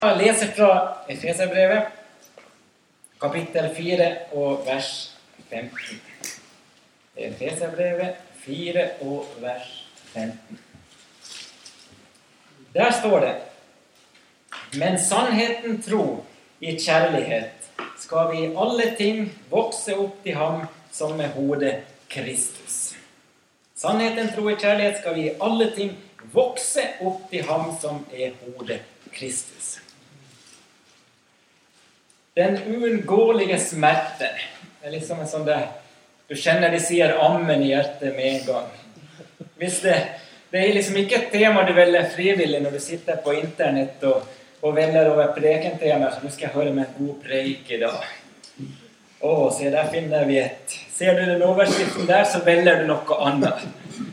Jeg leser fra Efeserbrevet, kapittel 4 og vers 15. Efeserbrevet 4 og vers 15. Der står det: Men sannheten tro i kjærlighet skal vi i alle ting vokse opp til ham som er hodet Kristus. Sannheten tro i kjærlighet skal vi i alle ting vokse opp til ham som er hodet Kristus. Den uunngåelige smerte er liksom en sånn der, du kjenner de sier ammen i hjertet med en gang. Hvis det er liksom ikke et tema du velger frivillig når du sitter på internett og velger over prekentema, så nå skal jeg høre med en god preik i dag. Se, der finner vi et. Ser du den overskriften der, så velger du noe annet.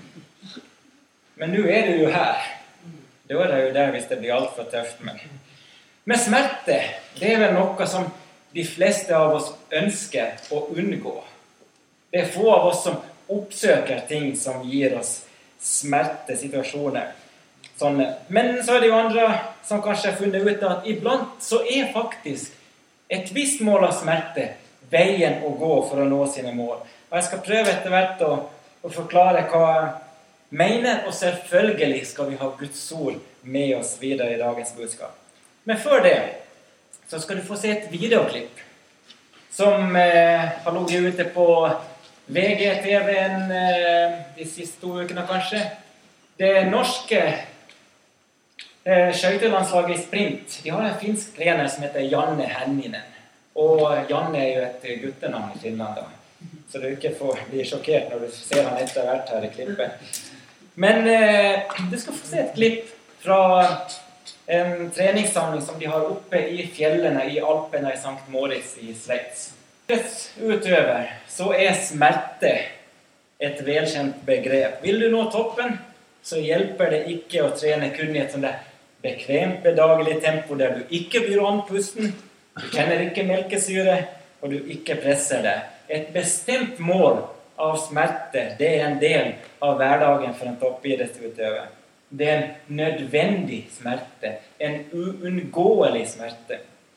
Men nå er du jo her. Da er det jo der hvis det blir alt for tøft. Men smerte, det er vel noe som de fleste av oss ønsker å unngå. Det er få av oss som oppsøker ting som gir oss smertesituasjoner. Men så er det jo andre som kanskje har funnet ut at iblant så er faktisk et visst mål av smerte veien å gå for å nå sine mål. Og jeg skal prøve etter hvert å forklare hva jeg mener, og selvfølgelig skal vi ha Guds ord med oss videre i dagens budskap. Men før det, så skal du få se et videoklipp som har ligget ute på VGTV-en de siste 2 ukene kanskje. Det norske skøytelandslaget i sprint, de har en finsk trener som heter Janne Henninen. Og Janne er jo et guttenavn i Finland da. Så du ikke får bli sjokkert når du ser han etter hvert her i klippet. Men du skal få se et klipp fra en treningssamling som de har oppe i fjellene i Alpene i St. Moritz i Sveits. Utover så er smerte et velkjent begrep. Vil du nå toppen, så hjelper det ikke å trene kun i et sånt bekvemt bedagelig tempo der du ikke blir andpusten, du kjenner ikke melkesyre, og du ikke presser det. Et bestemt mål av smerte, det er en del av hverdagen for en toppidrettsutøver. Det er en nødvendig smerte, en uunngåelig smerte.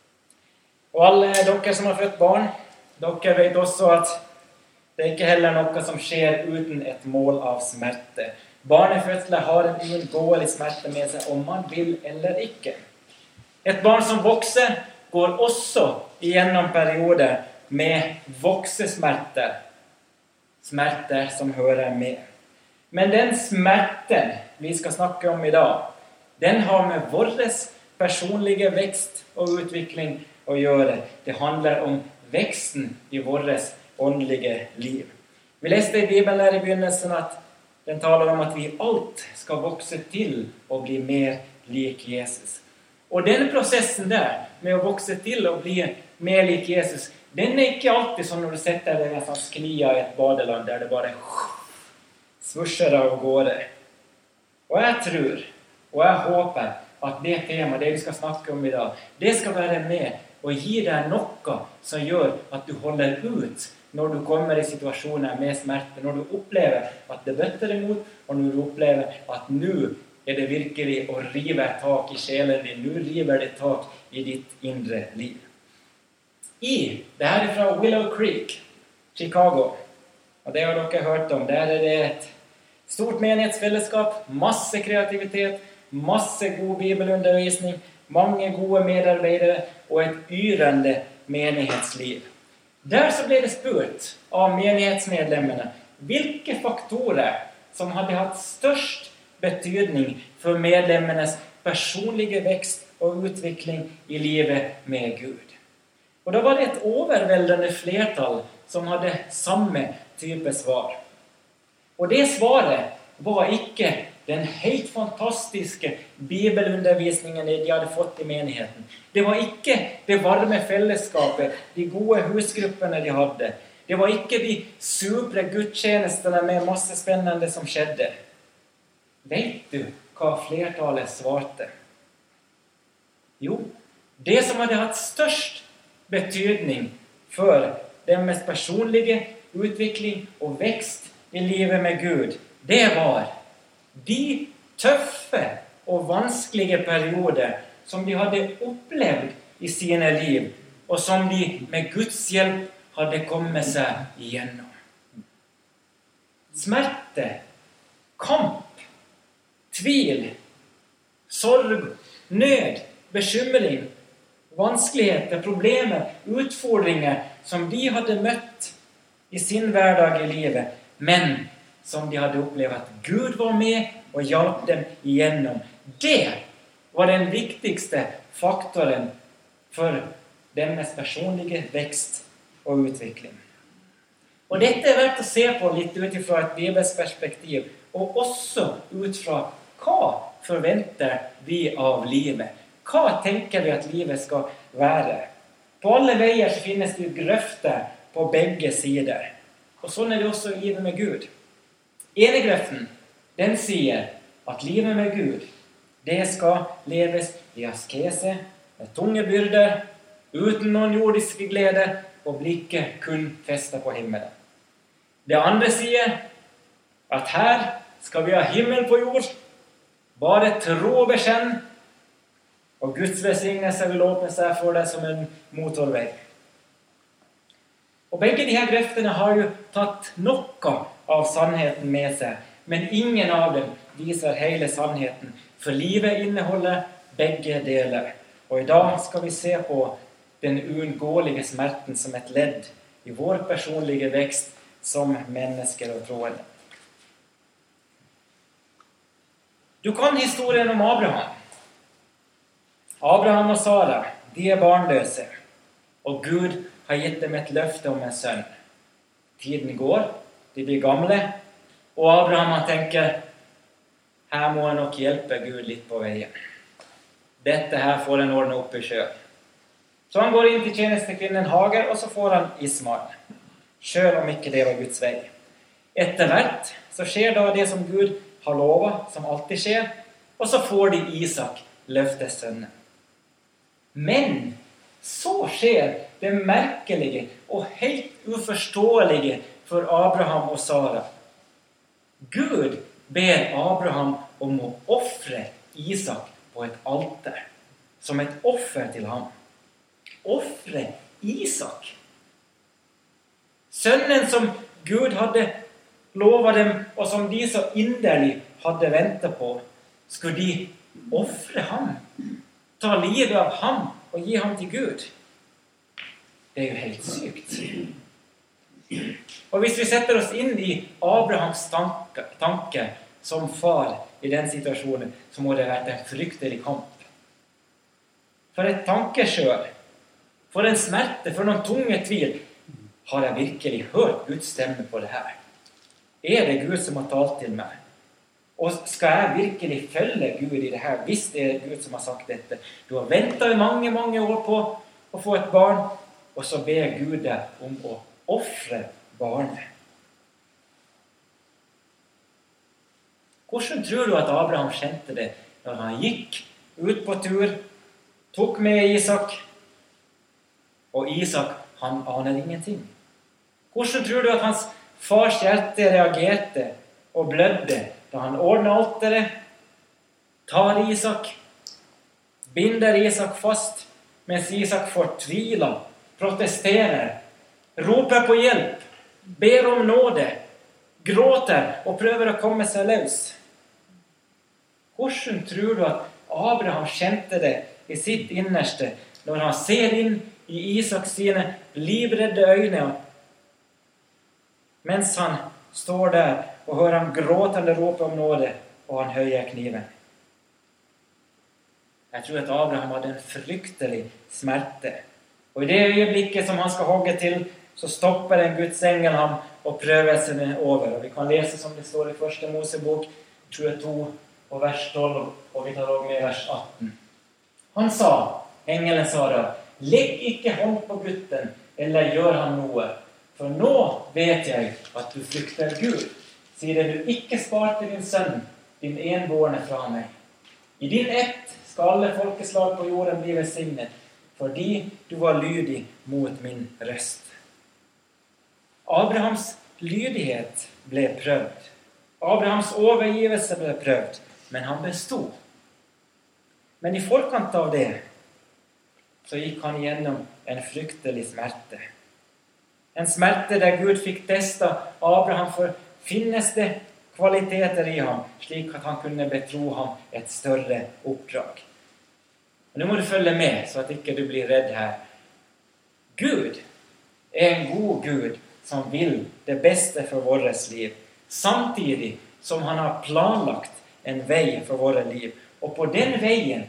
Og alle dere som har født barn, dere vet også at det er ikke heller noe som skjer uten et mål av smerte. Barnefødsler har en uunngåelig smerte med seg, om man vil eller ikke. Et barn som vokser går også igjennom perioder med voksesmerter. Smerter som hører med. Men den smerten vi skal snakke om i dag, den har med vår personlige vekst og utvikling å gjøre. Det handler om veksten i vårt åndelige liv. Vi leste i Bibelen her i begynnelsen at den taler om at vi alt skal vokse til og bli mer lik Jesus. Og denne prosessen der, med å vokse til og bli mer lik Jesus, den er ikke alltid sånn når du setter deg en sånn sklia i et badeland der det bare svusjer av gårde. Og jeg tror, og jeg håper at det temaet, det vi skal snakke om i dag, det skal være med og gi deg noe som gjør at du holder ut når du kommer i situasjoner med smerte, når du opplever at det bøtter imot, og når du opplever at nå er det virkelig å rive et tak i sjelen din, nå river det tak i ditt indre liv. Det her er fra Willow Creek, Chicago, og det har dere hørt om. Der er det et stort menighetsfellesskap, masse kreativitet, masse god bibelundervisning, mange gode medarbeidere og et yrende menighetsliv. Der så ble det spurt av menighetsmedlemmene hvilke faktorer som hadde hatt størst betydning for medlemmenes personlige vekst og utvikling i livet med Gud. Og da var det et overveldende flertall som hadde samme type svar. Og det svaret var ikke den helt fantastiske bibelundervisningen de hadde fått i menigheten. Det var ikke det varme fellesskapet, de gode husgruppene de hadde. Det var ikke de supre gudstjenestene med masse spennende som skjedde. Vet du hva flertallet svarte? Jo, det som hadde hatt størst betydning for deres personlige utvikling og vekst i livet med Gud, det var de tøffe og vanskelige perioder som de hadde opplevd i sine liv, og som de med Guds hjelp hadde kommet seg igjennom. Smerte, kamp, tvil, sorg, nød, bekymring, vanskeligheter, problemer, utfordringer som de hadde møtt i sin hverdag i livet, men som de hadde opplevd at Gud var med og hjalp dem igjennom. Det var den viktigste faktoren for deres personlige vekst og utvikling. Og dette verdt å se på litt ut fra et bibelsk perspektiv, og også ut fra hva forventer vi av livet? Hva tenker vi at livet skal være? På alle veier så finnes det grøfter på begge sider. Og sånn er det også i livet med Gud. Ene grøften, den sier at livet med Gud, det skal leves i askese, med tunge byrder, uten noen jordiske gleder, og blikket kun festet på himmelen. Det andre sier at her skal vi ha himmel på jord, bare tro og bekjenn, og Guds velsignelse vil åpne seg for deg som en motorvei. Og begge de her grøftene har jo tatt noe av sannheten med seg, men ingen av dem viser hele sannheten, for livet inneholder begge deler. Og i dag skal vi se på den uunngåelige smerten som et ledd i vår personlige vekst som mennesker og troende. Du kan historien om Abraham. Abraham og Sara, de er barnløse, og Gud har gitt dem et løfte om en sønn. Tiden går, de blir gamle, og Abraham tenker, her må jeg nok hjelpe Gud litt på veien. Dette her får han ordne opp i selv. Så han går inn til tjenestekvinnen Hagar, og så får han Ismael, selv om ikke det var Guds vei. Etter hvert så skjer da det som Gud har lovet, som alltid skjer, og så får de Isak, løftessønnen. Men så skjer det merkelige og helt uforståelige for Abraham og Sara. Gud ber Abraham om å offre Isak på et alter, som et offer til ham. Offre Isak. Sønnen som Gud hadde lovet dem, og som de så inderlig hadde ventet på, skulle de offre ham, ta livet av ham og gi ham til Gud. Det er jo helt sykt. Og hvis vi setter oss inn i Abrahams tanke som far i den situasjonen, så må det være en fryktelig kamp. For et tankeskjør, for en smerte, for noen tunge tvil. Har jeg virkelig hørt Guds stemme på det her? Er det Gud som har talt til meg? Og skal jeg virkelig følge Gud i det her, hvis det er Gud som har sagt dette? Du har ventet i mange, mange år på å få et barn, og så ber Gud deg om å offre barnet. Hvordan tror du at Abraham kjente det når han gikk ut på tur, tok med Isak, og Isak, han aner ingenting? Hvordan tror du at hans fars hjerte reagerte og blødde da han ordner alteret, tar Isak, binder Isak fast, mens Isak fortviler, protesterer, roper på hjelp, ber om nåde, gråter og prøver å komme seg løs? Hvordan tror du at Abraham kjente det i sitt innerste når han ser inn i Isaks sine livredde øyne, mens han står der og hører ham gråtende rope om nåde, og han høyer kniven? Jeg tror at Abraham hadde en fryktelig smerte. Og i det øyeblikket som han skal hogge til, så stopper en Guds engel ham og prøvelsene over. Og vi kan lese som det står i 1. Mosebok 22 og vers 12, og vi tar også med vers 18. Han sa, engelen sa da, legg ikke hånd på gutten, eller gjør han noe, for nå vet jeg at du frykter Gud, siden du ikke sparte din sønn, din enbårne fra meg. I din ett skal alle folkeslag på jorden bli velsignet, fordi du var lydig mot min røst. Abrahams lydighet ble prøvd. Abrahams overgivelse ble prøvd, men han bestod. Men i forkant av det, så gikk han gjennom en fryktelig smerte. En smerte der Gud fikk testa Abraham for finnes det kvaliteter i ham, slik at han kunne betro ham et større oppdrag. Nå må du følge med, så at ikke du blir redd her. Gud er en god Gud som vil det beste for vårt liv, samtidig som han har planlagt en vei for våre liv. Og på den veien,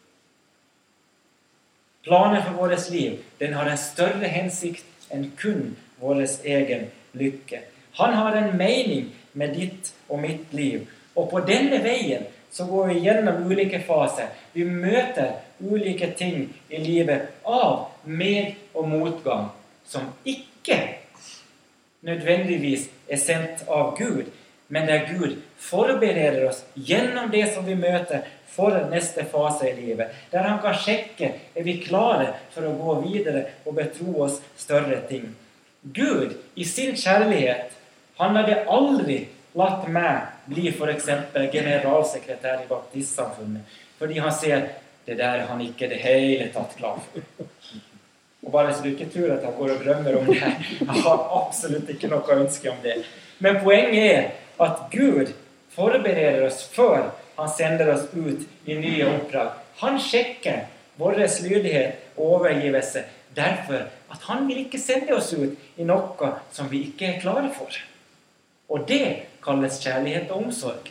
planen for vårt liv, den har en større hensikt enn kun vår egen lykke. Han har en mening med ditt og mitt liv. Og på denne veien så går vi gjennom ulike faser. Vi møter ulike ting i livet av med- og motgang, som ikke nødvendigvis er sendt av Gud, men der Gud forbereder oss gjennom det som vi møter for neste fase i livet. Der han kan sjekke, er vi klare for å gå videre og betro oss større ting. Gud, i sin kjærlighet, han hadde aldri latt meg bli for eksempel generalsekretær i baptistsamfunnet, fordi han ser det der han ikke det hele tatt klar for. Og bare så du ikke tror at jeg går og drømmer om det, jeg har absolutt ikke noe ønske om det. Men poenget er at Gud forbereder oss før han sender oss ut i nye oppdrag. Han sjekker vår lydighet og overgivelse, derfor at han vil ikke sende oss ut i noe som vi ikke er klare for. Og det kalles kjærlighet og omsorg.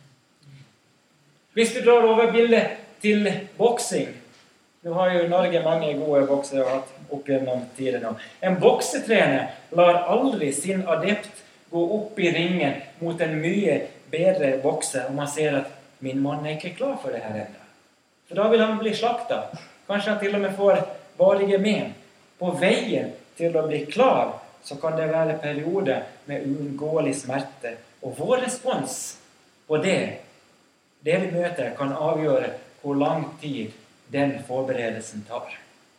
Hvis du drar over bildet til boksing, nå har jo Norge mange gode boksere hatt opp gjennom tiden nå. En boksetrener lar aldri sin adept gå opp i ringen mot en mye bedre bokser, og man ser at min mann er ikke klar for det her enda. For da vil han bli slaktet. Kanskje han til og med får varige men. På veien til å bli klar, så kan det være perioder med uunngåelig smerte. Og vår respons på det vi møter, kan avgjøre hvor lang tid den forberedelsen tar.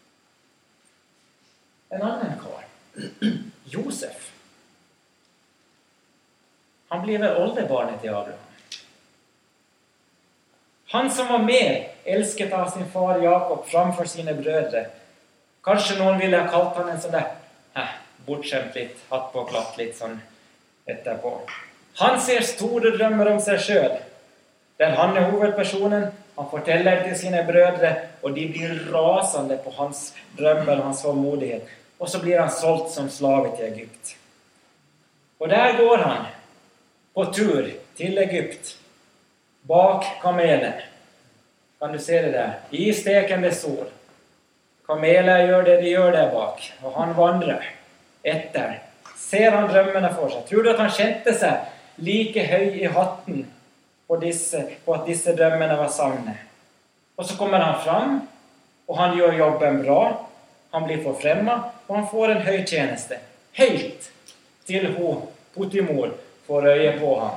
En annen kar, Josef, han blir vel oldebarnet til Abraham. Han som var mer elsket av sin far Jakob framfor sine brødre. Kanskje noen ville ha kalt han en sånn der, bortskjemt litt, hatt på klatt litt sånn etterpå. Han ser store drømmer om seg selv, der han er hovedpersonen. Han forteller til sine brødre, og de blir rasende på hans drømmer og hans formodighet. Og så blir han solgt som slave til Egypt. Og der går han på tur til Egypt, bak kamelen. Kan du se det der? I stekende sol. Kameler gjør det de gjør der bak, og han vandrer etter. Ser han drømmene for seg? Tror du at han kjente seg like høy i hatten på at disse drømmene var sanne? Og så kommer han fram, og han gjør jobben bra. Han blir forfremmet, og han får en høy tjeneste. Helt til Potifar får øye på ham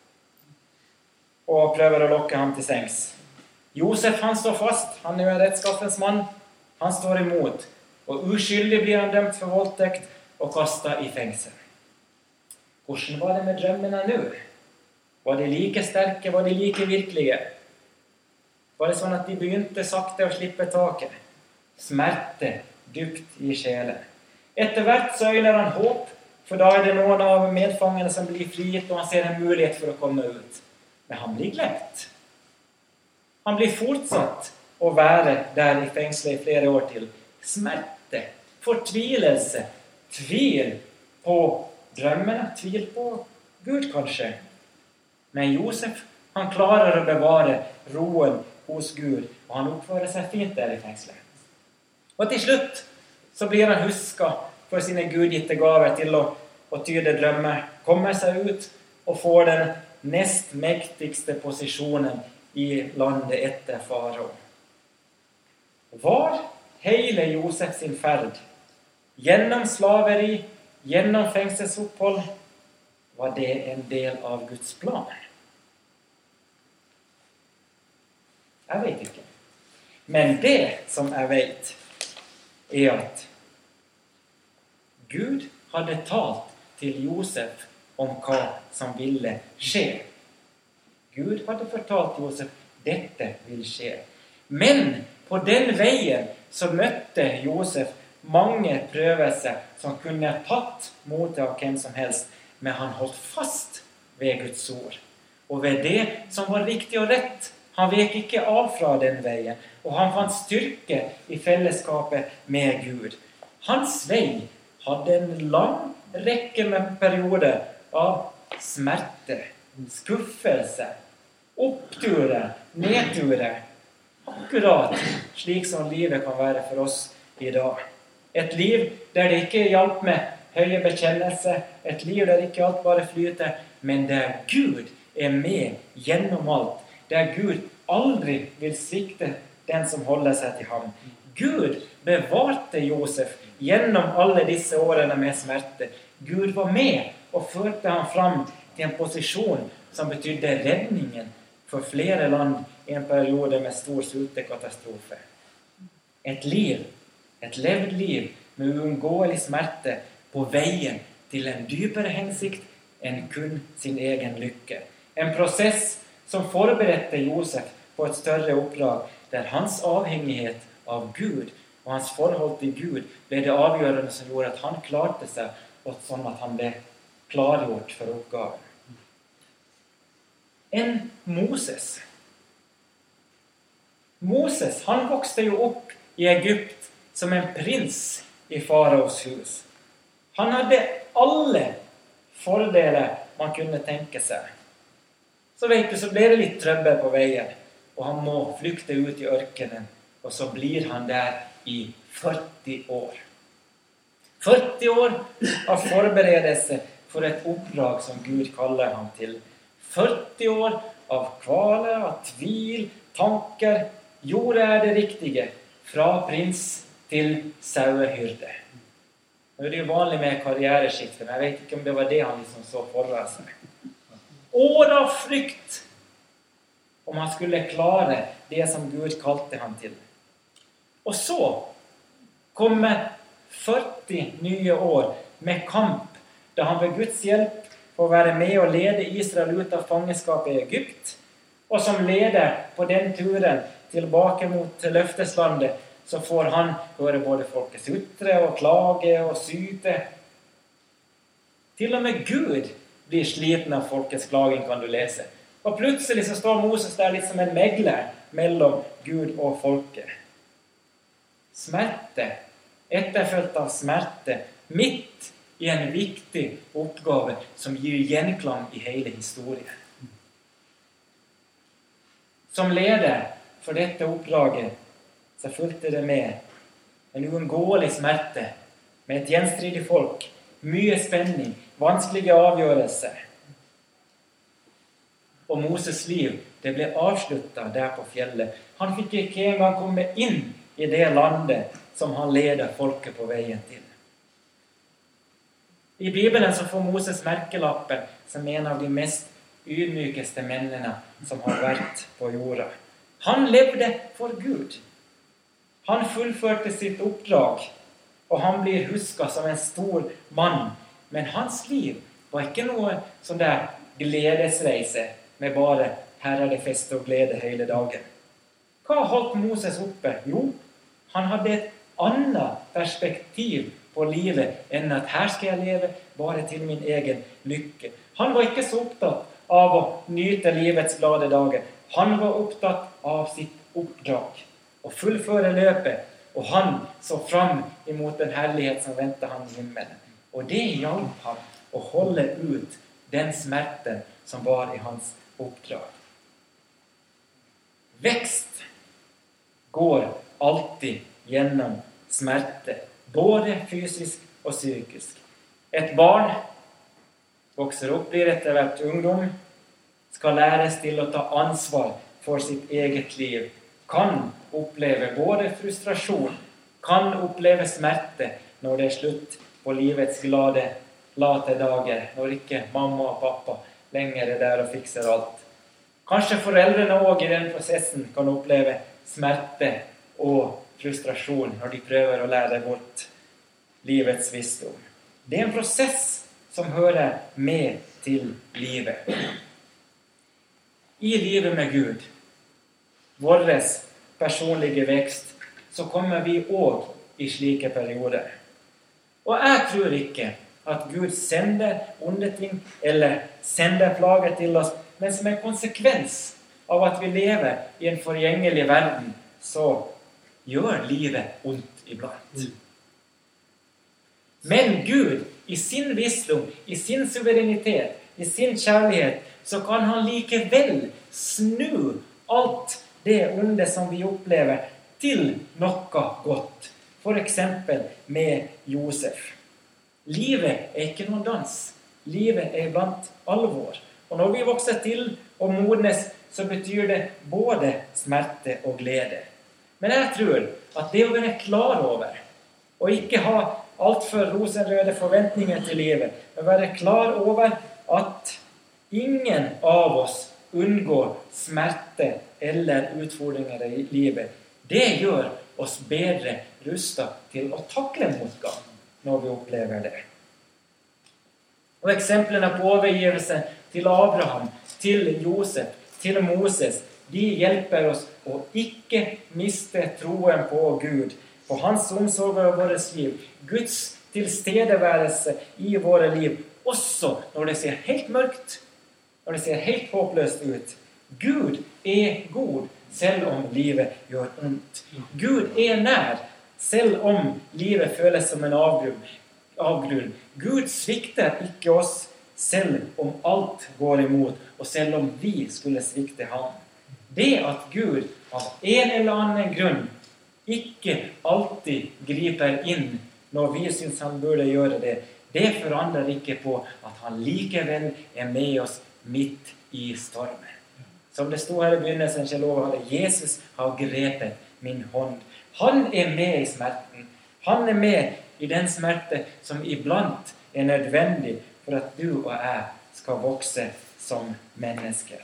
og prøver å lokke ham til sengs. Josef, han står fast. Han er en rettskaffens mann. Han står imot, og uskyldig blir han dømt for voldtekt og kastet i fengsel. Hvordan var det med drømmene nå? Var de like sterke? Var de like virkelige? Var det sånn at de begynte sakte å slippe taket? Smerte dypt i sjelen. Etter hvert så øyner han håp, for da er det noen av medfangene som blir frigitt, og han ser en mulighet for å komme ut. Men han blir glemt. Han blir fortsatt å være der i fengselet i flere år til. Smerte, fortvilelse, tvil på drømmene, tvil på Gud kanskje. Men Josef, han klarer å bevare roen hos Gud, og han oppfører seg fint der i fengselet. Og til slutt så blir han husket for sine gudgitte gaver til å tyde drømmer, kommer seg ut og får den nest mektigste posisjonen i landet etter farao. Var hele Josef sin ferd, gjennom slaveri, gjennom fengselsopphold, var det en del av Guds plan? Jeg vet ikke. Men det som jeg vet, er at Gud hadde talt til Josef om hva som ville skje. Gud hadde fortalt Josef, dette vil skje. Men på den veien så møtte Josef mange prøvelser som kunne tatt motet av hvem som helst, men han holdt fast ved Guds ord. Og ved det som var riktig og rett. Han vek ikke av fra den veien, og han fant styrke i fellesskapet med Gud. Hans vei hadde en lang rekke med perioder av smerte, skuffelse, oppturer, nedturer. Akkurat slik som livet kan være for oss i dag. Et liv der det ikke hjalp med høye bekjennelser, et liv der ikke alt bare flyter, men der Gud er med gjennom alt. Der Gud aldri vil svikte den som holder seg til ham. Gud bevarte Josef gjennom alle disse årene med smerte. Gud var med og førte ham fram til en posisjon som betydde redningen for flere land i en periode med stor sultekatastrofe. Et levd liv med uunngåelig smerte på veien til en dypere hensikt enn kun sin egen lykke. En prosess som forberedte Josef på et større oppdrag, der hans avhengighet av Gud og hans forhold til Gud ble det avgjørende som gjorde at han klarte seg, og sånn at han ble klargjort for oppgaven. Moses, han vokste jo opp i Egypt som en prins i faraos hus. Han hadde alle fordeler man kunne tenke seg. Så ble det litt trøbbel på veien, og han må flykte ut i ørkenen, og så blir han der i 40 år. 40 år av forberedelse for et oppdrag som Gud kaller ham til. 40 år av kvaler, av tvil, tanker. Gjorde jeg det riktige? Fra prins til sauehyrde. Nå er det jo vanlig med karriereskifte, men jeg vet ikke om det var det han liksom så for seg. År av frykt om han skulle klare det som Gud kalte han til. Og så kommer 40 nye år med kamp, da han ved Guds hjelp får være med og lede Israel ut av fangenskapet i Egypt, og som leder på den turen tilbake mot løfteslandet, så får han høre både folket sutre og klage og syte. Til og med Gud blir sliten av folkets klaging, kan du lese. Og plutselig så står Moses der litt som en megler mellom Gud og folket. Smerte, etterfølgt av smerte, midt i en viktig oppgave som gir gjenklang i hele historien. Som leder for dette oppdraget så fulgte det med en uunngåelig smerte, med et gjenstridig folk, mye spenning, vanskelige avgjørelser. Og Moses liv, det ble avsluttet der på fjellet. Han fikk ikke engang komme inn i det landet som han leder folket på veien til. I Bibelen så får Moses merkelappen som en av de mest ydmykeste mennene som har vært på jorda. Han levde for Gud. Han fullførte sitt oppdrag, og han blir husket som en stor mann. Men hans liv var ikke noe sånn der gledesreise med bare her er det fest og glede hele dagen. Hva holdt Moses oppe? Jo, han hadde et annet perspektiv på livet enn at her skal jeg leve bare til min egen lykke. Han var ikke så opptatt av å nyte livets glade dager. Han var opptatt av sitt oppdrag, å fullføre løpet, og han så fram imot den herlighet som ventet han i himmelen. Og det hjalp ham å holde ut den smerten som var i hans oppdrag. Vekst går alltid gjennom smerte, både fysisk og psykisk. Et barn vokser opp, blir etter hvert ungdom, skal læres til å ta ansvar for sitt eget liv, kan oppleve både frustrasjon, kan oppleve smerte når det er slutt på livets glade, late dager, når ikke mamma og pappa lenger er der og fikser alt. Kanskje foreldrene også i den prosessen kan oppleve smerte og frustrasjon når de prøver å lære bort livets visdom. Det er en prosess som hører med til livet. I livet med Gud, vårt personlige vekst, så kommer vi også i slike perioder. Og jeg tror ikke at Gud sender onde ting eller sender plager til oss, men som en konsekvens av at vi lever i en forgjengelig verden, så gjør livet ondt iblant. Men Gud, i sin visdom, i sin suverenitet, i sin kjærlighet, så kan han likevel snu alt det onde som vi opplever til noe godt. For eksempel med Josef. Livet er ikke noen dans. Livet er blant alvor. Og når vi vokser til og modnes, så betyr det både smerte og glede. Men jeg tror at det å være klar over, og ikke ha alt for rosenrøde forventninger til livet, men være klar over at ingen av oss unngår smerte eller utfordringer i livet, det gjør oss bedre rustet til å takle motgang når vi opplever det. Og eksemplene på overgivelse til Abraham, til Josef, til Moses, de hjelper oss å ikke miste troen på Gud, på hans omsorg over vårt liv, Guds tilstedeværelse i våre liv, også når det ser helt mørkt, når det ser helt håpløst ut. Gud er god, selv om livet gjør ondt. Gud er nær, selv om livet føles som en avgrunn. Gud svikter ikke oss, selv om alt går imot, og selv om vi skulle svikte ham. Det at Gud av en eller annen grunn ikke alltid griper inn når vi synes han burde gjøre det, det forandrer ikke på at han likevel er med oss midt i stormen. Som det stod her i begynnelsen, Jesus har grepet min hånd. Han er med i smerten. Han er med i den smerte som iblant er nødvendig for at du og jeg skal vokse som mennesker.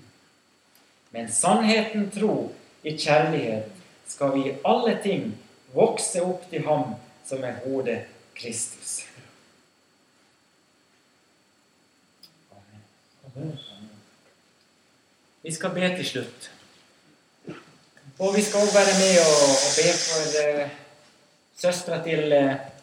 Men sannheten, tro, i kjærlighet skal vi i alle ting vokse opp til ham som er hodet Kristus. Amen. Vi skal be til slutt. Og vi skal også være med og be for søstre til